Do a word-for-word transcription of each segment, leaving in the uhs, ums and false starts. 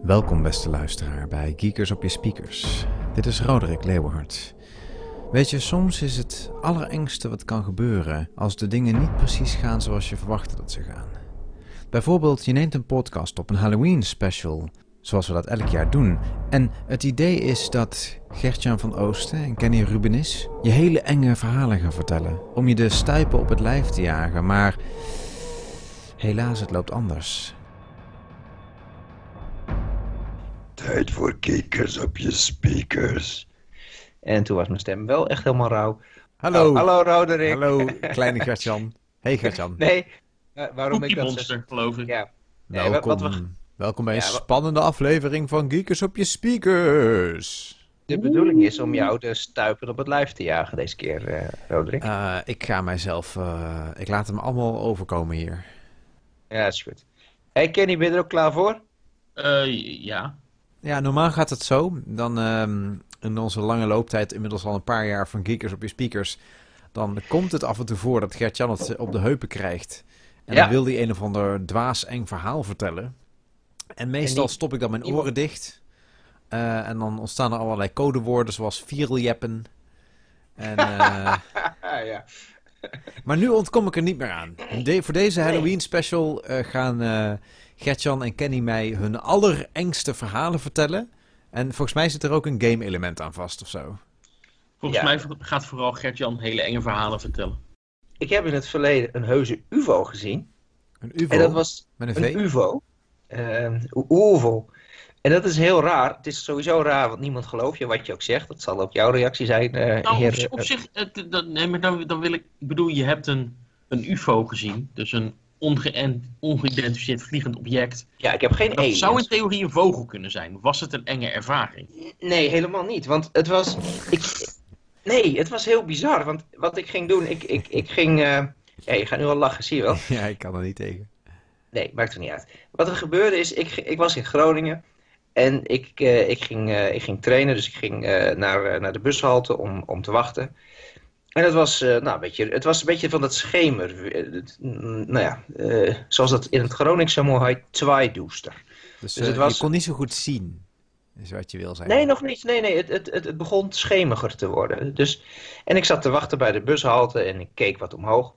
Welkom beste luisteraar bij Geekers op je speakers. Dit is Roderick Leeuwenhart. Weet je, soms is het allerengste wat kan gebeuren als de dingen niet precies gaan zoals je verwachtte dat ze gaan. Bijvoorbeeld, je neemt een podcast op, een Halloween special, zoals we dat elk jaar doen. En het idee is dat Gert-Jan van Oosten en Kenny Rubenis je hele enge verhalen gaan vertellen. Om je de stuipen op het lijf te jagen, maar helaas, het loopt anders. Tijd voor Geekers op je speakers. En toen was mijn stem wel echt helemaal rauw. Hallo. Oh, hallo Roderick. Hallo, kleine Gert-Jan. Hey Gert-Jan. Nee, uh, waarom Cookie ik dat Monster, zeg- geloof ik. Ja. Nee, Welkom, wat, wat we, welkom bij een Ja, wat- spannende aflevering van Geekers op je speakers. de bedoeling is om jou de stuipen op het lijf te jagen deze keer, uh, Roderick. Uh, ik ga mijzelf, uh, ik laat hem allemaal overkomen hier. Ja, dat is goed. Hey Kenny, ben je er ook klaar voor? Uh, ja. Ja, normaal gaat het zo. Dan um, in onze lange looptijd, inmiddels al een paar jaar van Geekers op je speakers, dan komt het af en toe voor dat Gert-Jan het op de heupen krijgt. En Ja. dan wil hij een of ander dwaas eng verhaal vertellen. En meestal En die- stop ik dan mijn die- oren dicht. Uh, en dan ontstaan er allerlei codewoorden zoals viereljeppen. En, uh, ja. maar nu ontkom ik er niet meer aan. De, voor deze Halloween special uh, gaan uh, Gert-Jan en Kenny mij hun allerengste verhalen vertellen. En volgens mij zit er ook een game element aan vast of zo. Volgens Ja. mij gaat vooral Gert-Jan hele enge verhalen vertellen. Ik heb in het verleden een heuse U F O gezien. Een U F O En dat was met een V. een U F O. Uh, U F O. En dat is heel raar. Het is sowieso raar, want niemand gelooft je wat je ook zegt. Dat zal ook jouw reactie zijn, uh, Nou, heer. op, op zich, het, dat, nee, maar dan, dan wil ik, ik bedoel, je hebt een, een U F O gezien. Dus een onge- ongeïdentificeerd vliegend object. Ja, ik heb geen Dat aliens. zou in theorie een vogel kunnen zijn. Was het een enge ervaring? Nee, helemaal niet. Want het was... Ik... Nee, het was heel bizar. Want wat ik ging doen, ik, ik, ik ging... Uh... Ja, je gaat nu al lachen, zie je wel? Ja, ik kan er niet tegen. Nee, maakt er niet uit. Wat er gebeurde is, ik, ik was in Groningen. En ik, uh, ik, ging, uh, ik ging trainen, dus ik ging uh, naar, uh, naar de bushalte om, om te wachten. En het was, uh, nou, een beetje, het was een beetje van dat schemer. Uh, het, mm, nou ja, uh, zoals dat in het Gronings zo mooi heet, zwaaidooster. Dus, Dus uh, het was- je kon niet zo goed zien, is wat je wil zeggen. Nee, nog niet. Nee, nee, het, het, het, het begon schemiger te worden. Dus, en ik zat te wachten bij de bushalte en ik keek wat omhoog.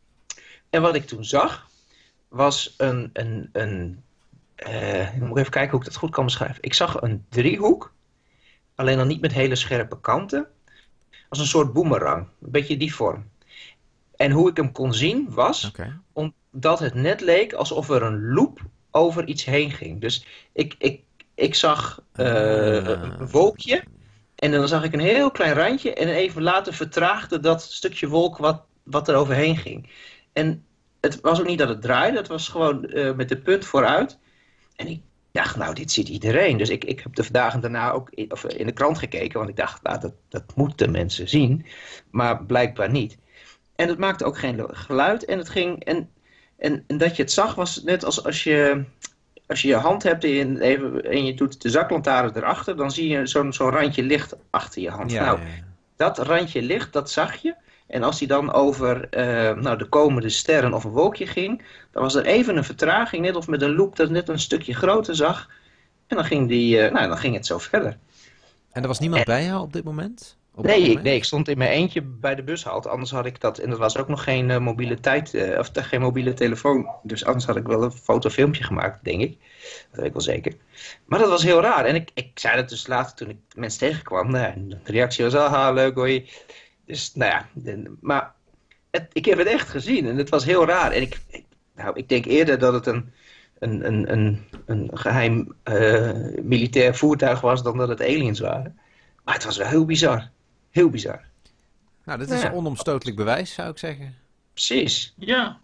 En wat ik toen zag, was een... een, een uh, ik moet even kijken hoe ik dat goed kan beschrijven. Ik zag een driehoek, alleen dan niet met hele scherpe kanten. Als een soort boemerang, een beetje die vorm. En hoe ik hem kon zien was, Oké. omdat het net leek alsof er een loop over iets heen ging. Dus ik, ik, ik zag uh, Ah. een wolkje en dan zag ik een heel klein randje en even later vertraagde dat stukje wolk wat, wat er overheen ging. En het was ook niet dat het draaide, het was gewoon uh, met de punt vooruit. En ik dacht, nou, dit ziet iedereen. Dus ik, ik heb de dagen daarna ook in, of in de krant gekeken, want ik dacht, nou, dat, dat moeten mensen zien. Maar blijkbaar niet. En het maakte ook geen geluid en het ging... En, en, en dat je het zag was net als als je als je, je hand hebt en je, even, en je doet de zaklantaarn erachter, dan zie je zo'n zo'n randje licht achter je hand. Ja, nou, ja, ja. dat randje licht, dat zag je. En als die dan over uh, nou, de komende sterren of een wolkje ging, dan was er even een vertraging, net of met een loop dat net een stukje groter zag. En dan ging, die, uh, nou, dan ging het zo verder. En er was niemand En- bij jou op dit moment? Op dat Nee ik, moment? nee, ik stond in mijn eentje bij de bushalte. Anders had ik dat. En dat was ook nog geen uh, mobiele tijd. Uh, of uh, geen mobiele telefoon. Dus anders had ik wel een fotofilmpje gemaakt, denk ik. Dat weet ik wel zeker. Maar dat was heel raar. En ik, ik zei dat dus later toen ik mensen tegenkwam. Nou, ja, de reactie was, ah, leuk hoor. Dus, nou ja. De, maar het, ik heb het echt gezien. En het was heel raar. En ik, ik, nou, ik denk eerder dat het een, een, een, een, een geheim uh, militair voertuig was dan dat het aliens waren. Maar het was wel heel bizar. Heel bizar. Nou, dit is Ja. een onomstotelijk bewijs, zou ik zeggen. Precies. Ja.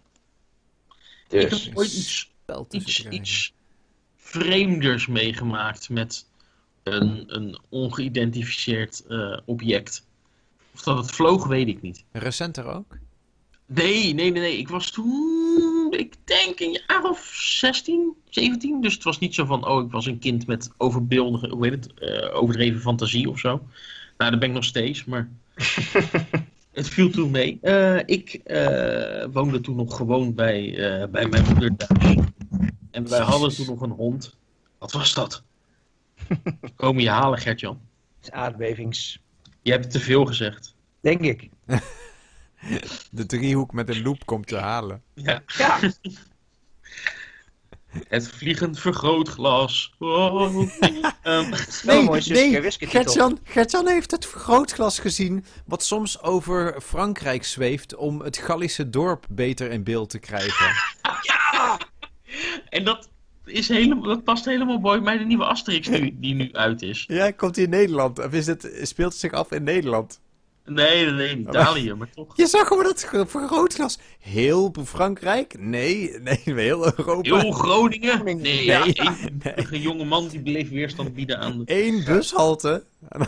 Dus. Ik heb ooit iets, Spel tussen te iets, krijgen. iets vreemders meegemaakt met een, een ongeïdentificeerd uh, object. Of dat het vloog, weet ik niet. Recenter ook? Nee, nee, nee, nee. Ik was toen, ik denk een jaar of zestien, zeventien. Dus het was niet zo van, oh, ik was een kind met overbeeldige, hoe heet het, uh, overdreven fantasie of zo. Nou, dat ben ik nog steeds, maar het viel toen mee. Uh, ik uh, woonde toen nog gewoon bij, uh, bij mijn moeder thuis. En wij hadden toen nog een hond. Wat was dat? Komen je halen, Gert-Jan. Het is aardbevings. Je hebt te veel gezegd. Denk ik. De driehoek met een loop komt te halen. Ja. Ja. Het vliegend vergrootglas. Oh, um, Wel een mooi Suske Wiske titel. Gertjan, Gertjan heeft het vergrootglas gezien, wat soms over Frankrijk zweeft om het Gallische dorp beter in beeld te krijgen. ja! En dat, is helemaal, dat past helemaal mooi bij de nieuwe Asterix nu, die nu uit is. Ja, komt hij in Nederland? Of is het, speelt het zich af in Nederland? Nee, nee, nee, in Italië, maar toch. Je zag gewoon dat vergrootglas. Heel Frankrijk? Nee, nee, heel Europa. Heel Groningen? Nee, Ja. nee, één nee. jonge man die bleef weerstand bieden aan de... Eén bushalte.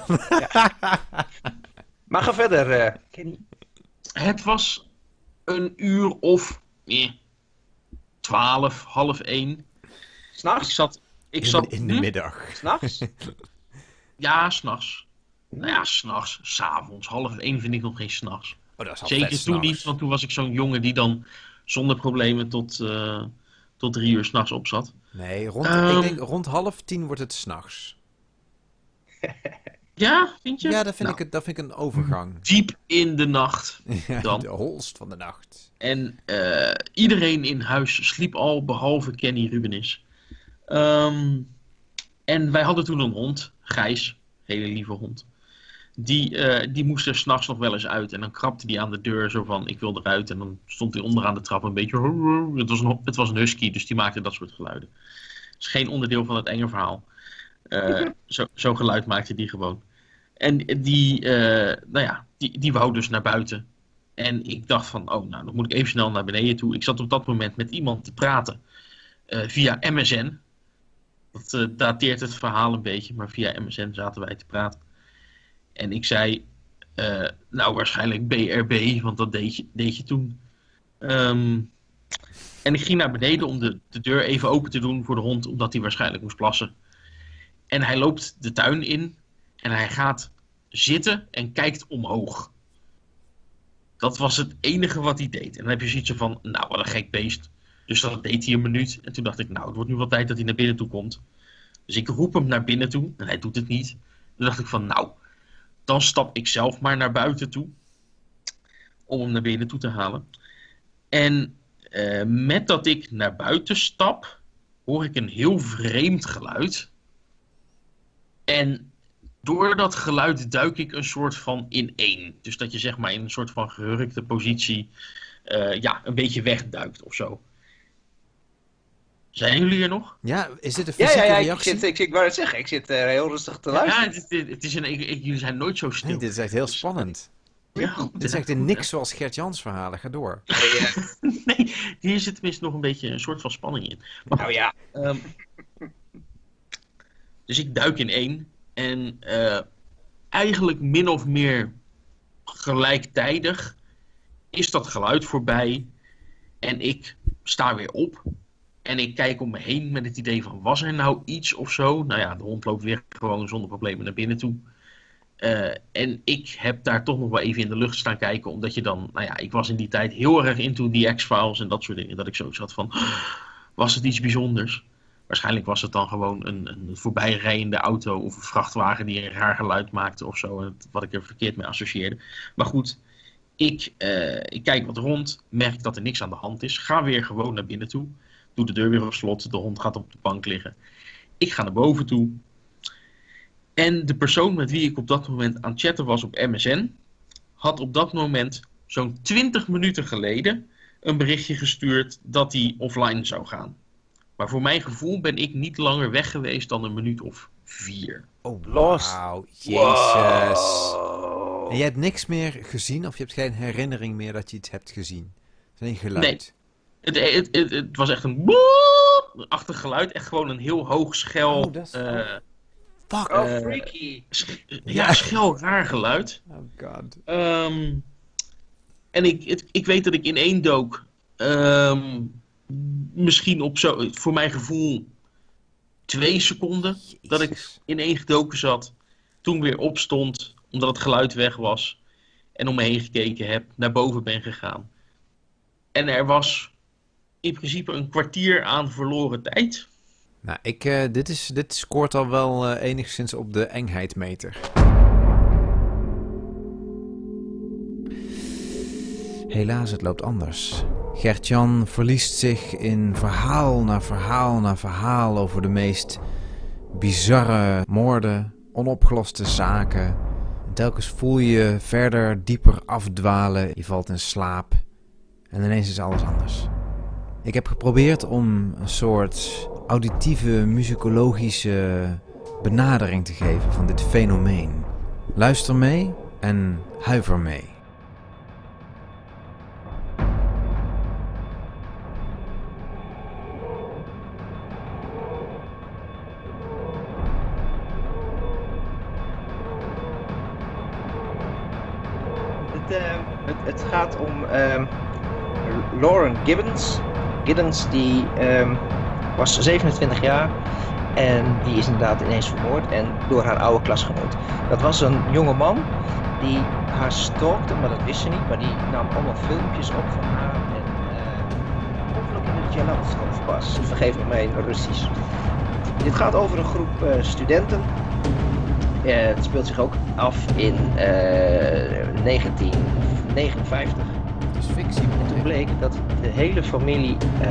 Maar ga verder, uh, Kenny. Het was een uur of eh, twaalf, half één. Ik S'nachts? zat... Ik In, zat in de hm? middag. S'nachts? Ja, s'nachts. Nou ja, s'nachts, s'avonds. Half één vind ik nog geen s'nachts. Oh, dat is al Zeker best toen s'nachts. niet, want toen was ik zo'n jongen die dan zonder problemen tot, uh, tot drie uur s'nachts op zat. Nee, rond, Um, ik denk rond half tien wordt het s'nachts. Ja, vind je? Ja, dat vind, Nou, ik, het- dat vind ik een overgang. diep in de nacht. Ja, Dan. de holst van de nacht. En uh, iedereen in huis sliep al, behalve Kenny Rubenis. Um, en wij hadden toen een hond, Gijs, hele lieve hond. Die, uh, die moest er s'nachts nog wel eens uit. En dan krabde die aan de deur zo van, ik wil eruit. En dan stond hij onderaan de trap een beetje... Het was een, het was een husky, dus die maakte dat soort geluiden. Het is geen onderdeel van het enge verhaal. Uh, zo, zo geluid maakte die gewoon. En die, uh, nou ja, die, die wou dus naar buiten. En ik dacht van, oh, nou, dan moet ik even snel naar beneden toe. Ik zat op dat moment met iemand te praten. Uh, via M S N. Dat uh, dateert het verhaal een beetje, maar via M S N zaten wij te praten. En ik zei, uh, nou waarschijnlijk B R B, want dat deed je, deed je toen. Um, en ik ging naar beneden om de, de deur even open te doen voor de hond, omdat hij waarschijnlijk moest plassen. En hij loopt de tuin in en hij gaat zitten en kijkt omhoog. Dat was het enige wat hij deed. En dan heb je zoiets van, nou wat een gek beest. Dus dat deed hij een minuut. En toen dacht ik, nou het wordt nu wel tijd dat hij naar binnen toe komt. Dus ik roep hem naar binnen toe en hij doet het niet. Toen dacht ik van, nou... Dan stap ik zelf maar naar buiten toe. Om hem naar binnen toe te halen. En uh, met dat ik naar buiten stap. Hoor ik een heel vreemd geluid. En door dat geluid duik ik een soort van ineen. Dus dat je zeg maar in een soort van gehurkte positie. Uh, ja, een beetje wegduikt of zo. Zijn jullie er nog? Ja, is dit een Ja, fysieke ja, ja, ik reactie? zit, ik, ik wou het zeggen, ik zit uh, heel rustig te luisteren. Ja, het, het, het is een, ik, ik, jullie zijn nooit zo stil. Nee, dit is echt heel spannend. Ja, Dit is echt een niks zoals Gert-Jans verhalen. Ga door. Nee, hier zit tenminste nog een beetje een soort van spanning in. Maar, Nou ja. Um, dus ik duik in één. En uh, eigenlijk min of meer gelijktijdig is dat geluid voorbij. En ik sta weer op. En ik kijk om me heen met het idee van, was er nou iets of zo? Nou ja, de hond loopt weer gewoon zonder problemen naar binnen toe. Uh, en ik heb daar toch nog wel even in de lucht staan kijken. Omdat je dan, nou ja, ik was in die tijd heel erg into die X-Files en dat soort dingen. Dat ik zo zat van, was het iets bijzonders? Waarschijnlijk was het dan gewoon een, een voorbijrijdende auto of een vrachtwagen die een raar geluid maakte of zo. En wat ik er verkeerd mee associeerde. Maar goed, ik, uh, ik kijk wat rond, merk dat er niks aan de hand is. Ga weer gewoon naar binnen toe. Doe de deur weer op slot, de hond gaat op de bank liggen. Ik ga naar boven toe. En de persoon met wie ik op dat moment aan het chatten was op M S N... had op dat moment zo'n twintig minuten geleden een berichtje gestuurd dat hij offline zou gaan. Maar voor mijn gevoel ben ik niet langer weg geweest dan een minuut of vier. Oh, Lost. wauw. Jezus. Wow. En je hebt niks meer gezien of je hebt geen herinnering meer dat je iets hebt gezien? Het is alleen geluid. Nee. Het, het, het, het was echt een boep-achtig geluid. Echt gewoon een heel hoog schel... Oh, dat is... Uh, Fuck. Oh, Uh, freaky. sch- ja, schel raar geluid. Oh god. Um, en ik, het, ik weet dat ik in één dook. Um, misschien op zo, voor mijn gevoel, twee seconden dat ik Jezus. in één gedoken zat. Toen weer opstond, omdat het geluid weg was. En om me heen gekeken heb, naar boven ben gegaan. En er was in principe een kwartier aan verloren tijd. Nou, ik, uh, dit, is, dit scoort al wel uh, enigszins op de engheidmeter. Helaas, het loopt anders. Gert-Jan verliest zich in verhaal na verhaal na verhaal over de meest bizarre moorden, onopgeloste zaken. Telkens voel je verder, dieper afdwalen, je valt in slaap en ineens is alles anders. Ik heb geprobeerd om een soort auditieve, muzikologische benadering te geven van dit fenomeen. Luister mee en huiver mee. Het, uh, het, het gaat om uh, Lauren Gibbons. Gibbons die uh, was zevenentwintig jaar en die is inderdaad ineens vermoord en door haar oude klasgenoot. Dat was een jonge man die haar stalkte, maar dat wist ze niet. Maar die nam allemaal filmpjes op van haar en ongeluk uh, in de Jalat of pas. Vergeef me mijn Russisch. Dit gaat over een groep uh, studenten. Uh, het speelt zich ook af in uh, negentien negenenvijftig. Dat is fictie. En toen bleek dat de hele familie uh,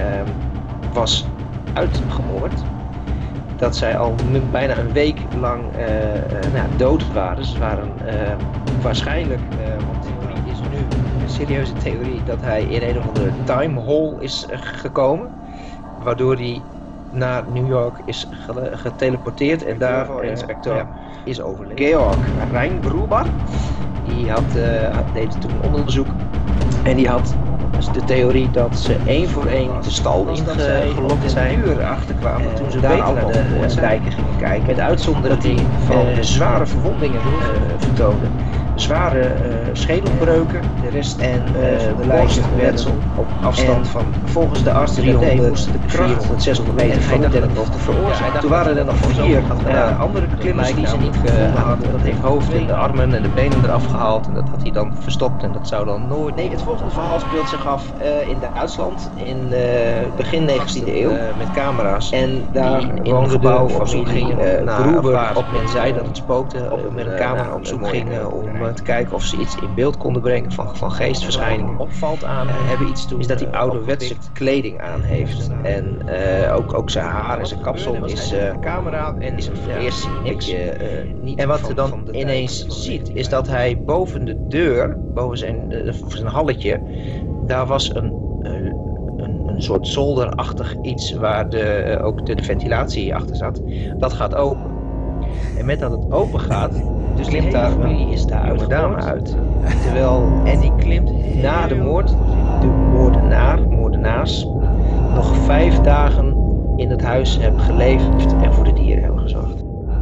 was uitgemoord. Dat zij al bijna een week lang uh, uh, nou, dood waren. Ze waren uh, waarschijnlijk, uh, want de theorie is nu een serieuze theorie, dat hij in een of andere time hole is uh, gekomen. Waardoor hij naar New York is ge- geteleporteerd en daar uh, inspecteur uh, is overleden. Georg Reinbruber, die had, uh, had, deed toen onderzoek en die had dus de theorie dat ze één voor één de stal ingelokt zijn. Uren achterkwamen uh, toen ze daar allemaal naar de, de dijken gingen kijken. Met uitzondering dat hij van uh, zware verwondingen uh, vertoonde. Zware uh, schedelbreuken, de rest en uh, de lijken werden op afstand en van volgens de arts driehonderd, vierhonderd, zeshonderd meter van de dennenhoofd veroorzaakt. Ja, toen waren er nog vier uh, andere klimmers die ze niet gevonden hadden. Dat heeft hoofd en de armen en de benen eraf gehaald en dat had hij dan verstopt en dat zou dan nooit... Nee, het volgende verhaal speelt zich af uh, in Duitsland in uh, begin negentiende eeuw uh, met camera's. En daar in een gebouw van familie uh, Gruber op men zei dat het spookte op met een camera op zoek gingen om te kijken of ze iets in beeld konden brengen van, van geestverschijningen. Opvalt aan uh, hebben iets doen, is dat hij ouderwetse kleding aan heeft. En uh, ook, ook zijn haar en zijn kapsel is uh, camera en is een eerst niks. Uh, niet en wat je dan ineens ziet is dat hij boven de deur, boven zijn, uh, zijn halletje, daar was een, uh, een, een soort zolderachtig iets waar de, uh, ook de, de ventilatie achter zat. Dat gaat open. En met dat het open gaat, dus klimt daar een is daar jonge dame uit. Terwijl, en die klimt na de moord, de moordenaar, moordenaars, nog vijf dagen in het huis hebben geleefd en voor de dieren hebben gezorgd.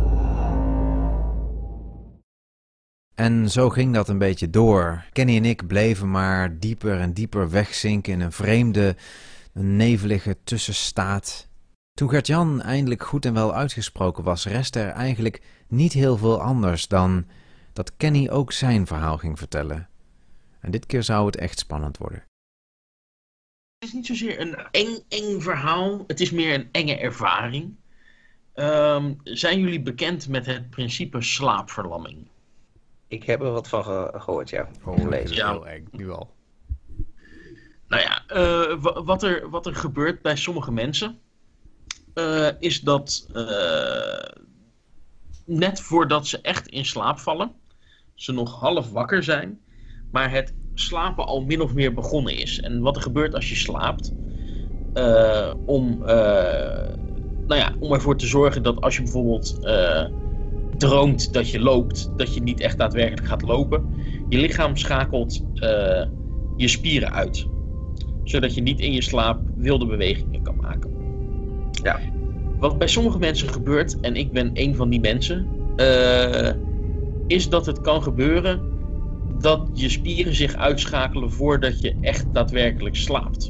En zo ging dat een beetje door. Kenny en ik bleven maar dieper en dieper wegzinken in een vreemde, een nevelige tussenstaat. Toen Gert-Jan eindelijk goed en wel uitgesproken was, restte er eigenlijk niet heel veel anders dan dat Kenny ook zijn verhaal ging vertellen. En dit keer zou het echt spannend worden. Het is niet zozeer een eng, eng verhaal, het is meer een enge ervaring. Um, zijn jullie bekend met het principe slaapverlamming? Ik heb er wat van ge- gehoord, ja. Oh, dat is ja. heel eng, nu al. Nou ja, uh, w- wat, er, wat er gebeurt bij sommige mensen, uh, is dat uh, net voordat ze echt in slaap vallen, ze nog half wakker zijn, maar het slapen al min of meer begonnen is. En wat er gebeurt als je slaapt, uh, om, uh, nou ja, om ervoor te zorgen dat als je bijvoorbeeld uh, droomt dat je loopt, dat je niet echt daadwerkelijk gaat lopen. Je lichaam schakelt uh, je spieren uit, zodat je niet in je slaap wilde bewegingen kan maken. Ja. Wat bij sommige mensen gebeurt, en ik ben een van die mensen, uh, is dat het kan gebeuren dat je spieren zich uitschakelen voordat je echt daadwerkelijk slaapt.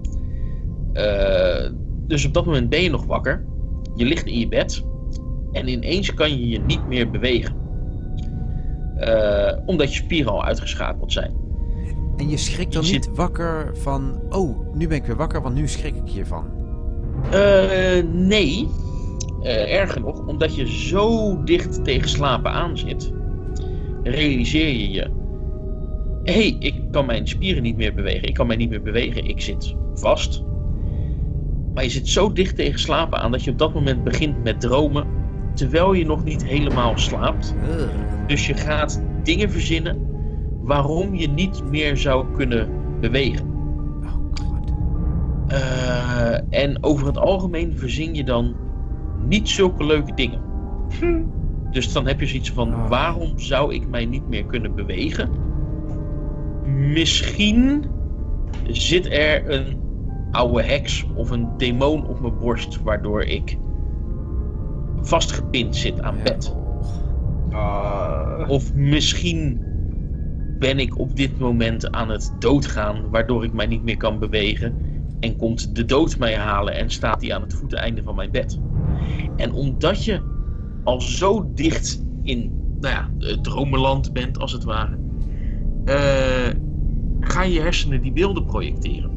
Uh, dus op dat moment ben je nog wakker, je ligt in je bed en ineens kan je je niet meer bewegen. Uh, omdat je spieren al uitgeschakeld zijn. En je schrikt dan je niet zit... wakker van, oh, nu ben ik weer wakker, want nu schrik ik hiervan. Uh, nee, uh, erger nog, omdat je zo dicht tegen slapen aan zit, realiseer je je, hé, hey, ik kan mijn spieren niet meer bewegen, ik kan mij niet meer bewegen, ik zit vast. Maar je zit zo dicht tegen slapen aan dat je op dat moment begint met dromen, terwijl je nog niet helemaal slaapt. Uh. Dus je gaat dingen verzinnen waarom je niet meer zou kunnen bewegen. Oh god. Uh, en over het algemeen verzin je dan niet zulke leuke dingen. Hm. Dus dan heb je zoiets van, oh. waarom zou ik mij niet meer kunnen bewegen? Misschien zit er een oude heks of een demon op mijn borst, waardoor ik vastgepind zit aan bed. Uh. Of misschien ben ik op dit moment aan het doodgaan, waardoor ik mij niet meer kan bewegen. En komt de dood mij halen en staat die aan het voeteneinde van mijn bed. En omdat je al zo dicht in, nou ja, het dromenland bent, als het ware, uh, gaan je hersenen die beelden projecteren.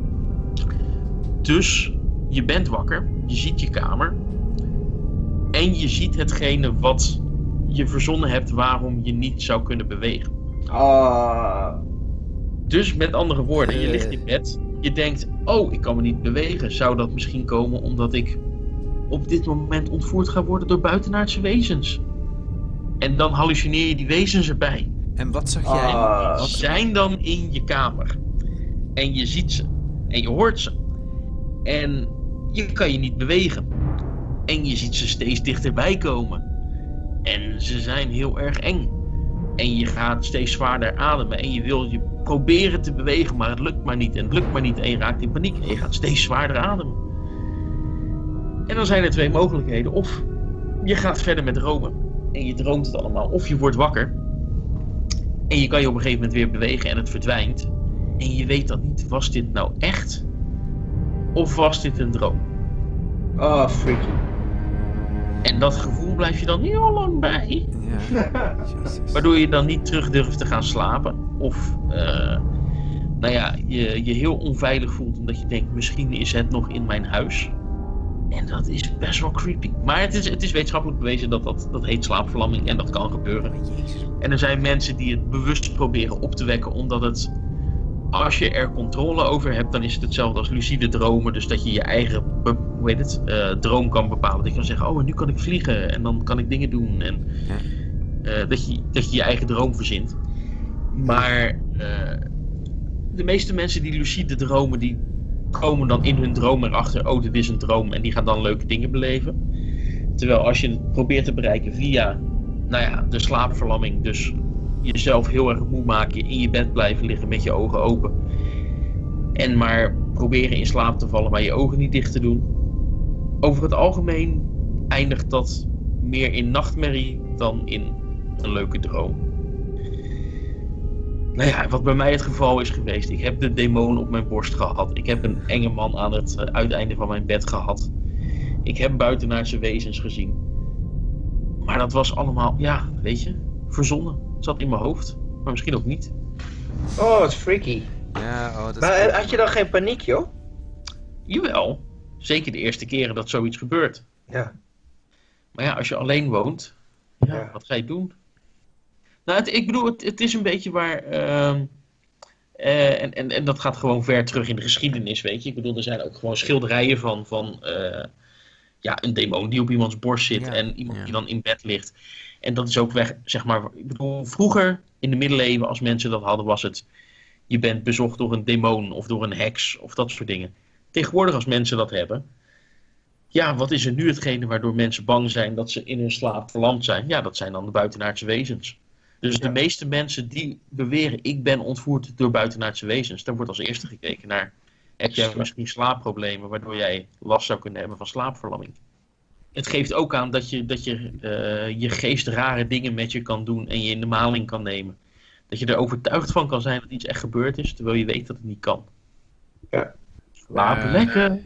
Dus je bent wakker, je ziet je kamer en je ziet hetgene wat je verzonnen hebt waarom je niet zou kunnen bewegen. Ah. Dus met andere woorden, je ligt in bed, je denkt, oh, ik kan me niet bewegen. Zou dat misschien komen omdat ik op dit moment ontvoerd ga worden door buitenaardse wezens? En dan hallucineer je die wezens erbij. En wat zag jij? Ah. Die zijn dan in je kamer. En je ziet ze. En je hoort ze. En je kan je niet bewegen. En je ziet ze steeds dichterbij komen. En ze zijn heel erg eng. En je gaat steeds zwaarder ademen. En je wil je proberen te bewegen, maar het lukt maar niet. En het lukt maar niet. En je raakt in paniek. En je gaat steeds zwaarder ademen. En dan zijn er twee mogelijkheden. Of je gaat verder met dromen. En je droomt het allemaal. Of je wordt wakker. En je kan je op een gegeven moment weer bewegen en het verdwijnt. En je weet dan niet, was dit nou echt? Of was dit een droom? Oh, freaky. En dat gevoel blijf je dan heel lang bij. Ja. Waardoor je dan niet terug durft te gaan slapen. Of uh, nou ja, je je heel onveilig voelt omdat je denkt, misschien is het nog in mijn huis. En dat is best wel creepy. Maar het is, het is wetenschappelijk bewezen dat dat, dat heet slaapverlamming en dat kan gebeuren. En er zijn mensen die het bewust proberen op te wekken, omdat het, als je er controle over hebt, dan is het hetzelfde als lucide dromen. Dus dat je je eigen, hoe heet het, uh, droom kan bepalen. Dat je kan zeggen, oh, en nu kan ik vliegen en dan kan ik dingen doen. En uh, dat, je, dat je je eigen droom verzint. Maar uh, de meeste mensen die lucide dromen, die komen dan in hun droom erachter, oh, dit is een droom, en die gaan dan leuke dingen beleven. Terwijl als je het probeert te bereiken via, nou ja, de slaapverlamming, dus jezelf heel erg moe maken, in je bed blijven liggen met je ogen open en maar proberen in slaap te vallen, maar je ogen niet dicht te doen. Over het algemeen eindigt dat meer in nachtmerrie dan in een leuke droom. Nou ja, wat bij mij het geval is geweest. Ik heb de demon op mijn borst gehad. Ik heb een enge man aan het uh, uiteinde van mijn bed gehad. Ik heb buitenaardse wezens gezien. Maar dat was allemaal, ja, weet je, verzonnen. Het zat in mijn hoofd. Maar misschien ook niet. Oh, wat freaky. Ja, oh, dat maar is... had je dan geen paniek, joh? Jawel. Zeker de eerste keren dat zoiets gebeurt. Ja. Maar ja, als je alleen woont, ja, Ja. wat ga je doen? Nou, het, ik bedoel, het, het is een beetje waar... Uh, uh, en, en, en dat gaat gewoon ver terug in de geschiedenis, weet je. Ik bedoel, er zijn ook gewoon schilderijen van, van uh, ja, een demon die op iemands borst zit. Ja, en iemand ja. die dan in bed ligt. En dat is ook weg, zeg maar... Ik bedoel, vroeger, in de middeleeuwen, als mensen dat hadden, was het... Je bent bezocht door een demon of door een heks of dat soort dingen. Tegenwoordig, als mensen dat hebben... Ja, wat is er nu hetgene waardoor mensen bang zijn dat ze in hun slaap verlamd zijn? Ja, dat zijn dan de buitenaardse wezens. Dus Ja. de meeste mensen die beweren, ik ben ontvoerd door buitenaardse wezens, daar wordt als eerste gekeken naar, heb jij misschien slaapproblemen waardoor jij last zou kunnen hebben van slaapverlamming? Het geeft ook aan dat je, dat je uh, je geest rare dingen met je kan doen en je in de maling kan nemen. Dat je er overtuigd van kan zijn dat iets echt gebeurd is, terwijl je weet dat het niet kan. Ja. Slapen Uh, lekker!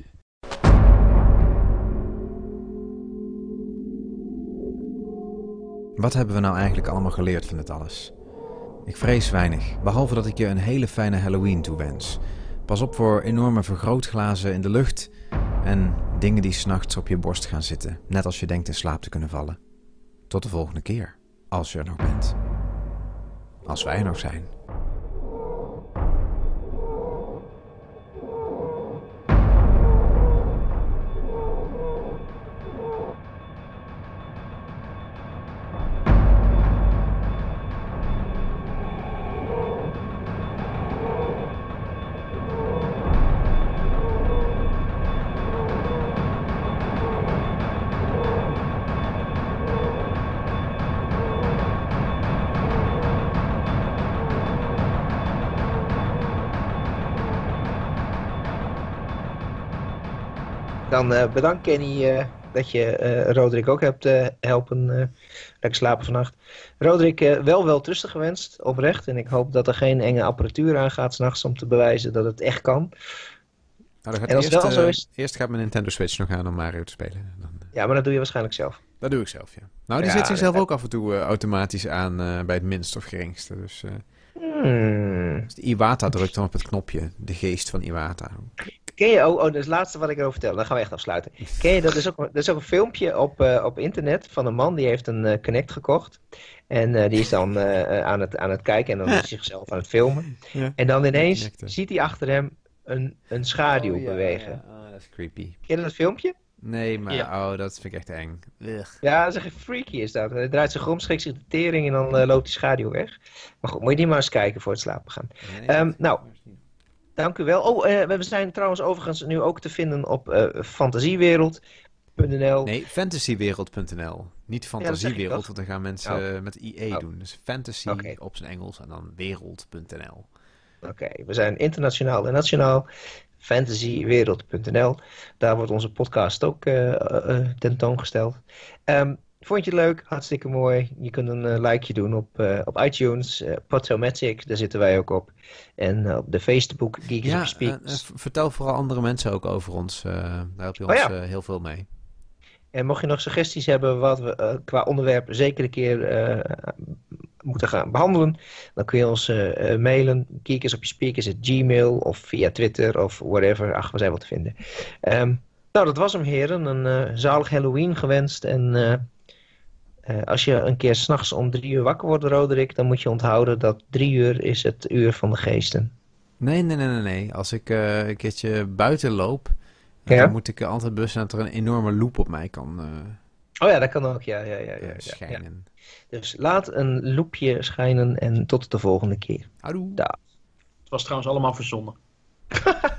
Wat hebben we nou eigenlijk allemaal geleerd van dit alles? Ik vrees weinig, behalve dat ik je een hele fijne Halloween toewens. Pas op voor enorme vergrootglazen in de lucht en Dingen die 's nachts op je borst gaan zitten, net als je denkt in slaap te kunnen vallen. Tot de volgende keer, als je er nog bent. Als wij er nog zijn. Dan uh, bedankt Kenny uh, dat je uh, Roderick ook hebt uh, helpen uh, lekker slapen vannacht. Roderick, uh, wel wel rustig gewenst, oprecht. En ik hoop dat er geen enge apparatuur aangaat 's nachts om te bewijzen dat het echt kan. Nou, gaat en als eerst, het wel zo uh, is... Eerst gaat mijn Nintendo Switch nog aan om Mario te spelen. Dan, uh... Ja, maar dat doe je waarschijnlijk zelf. Dat doe ik zelf, ja. Nou, die ja, zet zichzelf dat... ook af en toe uh, automatisch aan uh, bij het minst of geringste. Dus, uh... hmm. dus de Iwata drukt dan op het knopje. De geest van Iwata. Ken je, oh, oh, dat is het laatste wat ik erover vertel. Dan gaan we echt afsluiten. Ken je, dat is ook, dat is ook een filmpje op, uh, op internet van een man die heeft een uh, Kinect gekocht. En uh, die is dan uh, aan, het, aan het kijken en dan is hij zichzelf aan het filmen. Ja. En dan ineens Kinecten. ziet hij achter hem een, een schaduw Oh, ja, bewegen. ja. Oh, dat is creepy. Ken je dat filmpje? Nee, maar Ja. oh, dat vind ik echt eng. Ugh. Ja, dat is echt freaky is dat. Hij draait zich om, schikt zich de tering en dan uh, loopt die schaduw weg. Maar goed, moet je die maar eens kijken voor het slapen gaan. Nee, Um, nou, dank u wel. Oh, uh, we zijn trouwens overigens nu ook te vinden op uh, fantasiewereld punt n l. Nee, fantasywereld punt n l. Niet fantasiewereld, toch? want dan gaan mensen Oh. uh, met I E Oh. doen. Dus fantasy Oké. op zijn Engels en dan wereld punt n l. Oké, okay, we zijn internationaal en nationaal. fantasywereld punt n l. Daar wordt onze podcast ook uh, uh, tentoongesteld. Um, vond je het leuk? Hartstikke mooi. Je kunt een uh, likeje doen op, uh, op iTunes, uh, Podomatic, daar zitten wij ook op. En uh, op de Facebook, Geekers Ja, op Speakers. uh, uh, vertel vooral andere mensen ook over ons. Uh, daar help je Oh, ons ja. uh, heel veel mee. En mocht je nog suggesties hebben wat we uh, qua onderwerp zeker een keer uh, moeten gaan behandelen, dan kun je ons uh, uh, mailen, Geekers op je speakers, at Gmail of via Twitter of whatever. Ach, we zijn wel te vinden. Um, nou, dat was hem heren. Een uh, zalig Halloween gewenst. En uh, uh, als je een keer 's nachts om drie uur wakker wordt, Roderick, dan moet je onthouden dat drie uur is het uur van de geesten. Nee, nee, nee, nee. nee. Als ik uh, een keertje buiten loop, Ja? dan moet ik uh, altijd bewust zijn dat er een enorme loop op mij kan uh, Oh ja, dat kan ook. Ja, ja, ja, ja, uh, ja, schijnen. ja. Dus laat een loopje schijnen en tot de volgende keer. Houdoe. Dag. Het was trouwens allemaal verzonnen.